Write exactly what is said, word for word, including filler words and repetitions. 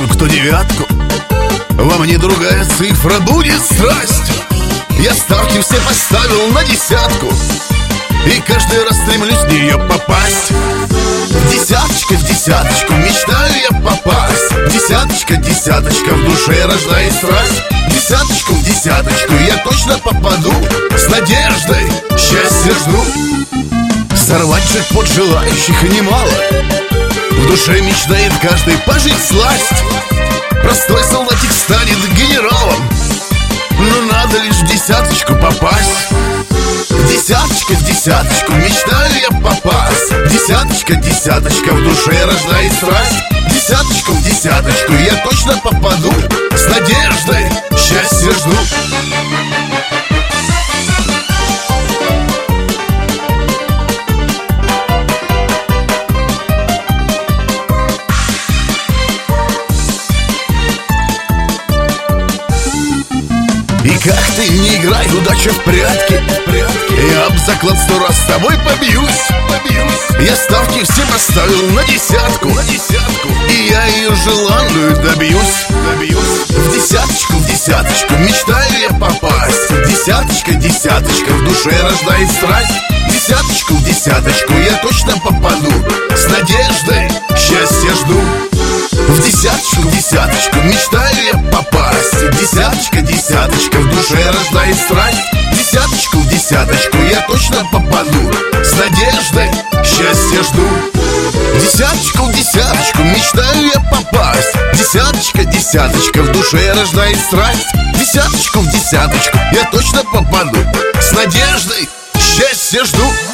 восемь, кто девятку. Во мне другая цифра, будет страсть. Я ставки все поставил на десятку, и каждый раз стремлюсь в нее попасть. Десяточка в десяточку, мечтаю я попасть. Десяточка, десяточка, в душе рождает страсть. Десяточку в десяточку, я точно попаду. С надеждой счастья жду. Сорвать джекпот желающих немало. В душе мечтает каждый пожить сласть. Простой солдатик станет генералом, но надо лишь в десяточку попасть. Десяточка в десяточку, мечтаю я попасть. Десяточка, десяточка, в душе рождает страсть. Десяточку в десяточку, я точно попаду. С надеждой счастья жду. И как ты не играй, удача в прятки, я об заклад сто раз с тобой побьюсь, побьюсь. Я ставки все поставил на десятку, на десятку, и я ее желанную добьюсь, добьюсь. В десяточку, в десяточку, мечтаю я попасть. Десяточка, десяточка, в душе рождает страсть. Десяточку, в десяточку, я точно попаду. С надеждой счастья жду. В десяточку, в десяточку, мечтаю я попасть. Десяточка, десяточка, в душе рождает страсть. Десяточку, в десяточку, я точно попаду. С надеждой счастья жду. Десяточку, в десяточку, мечтаю я попасть. Десяточка, десяточка, в душе рождает страсть. Десяточку, в десяточку, я точно попаду. С надеждой счастья жду.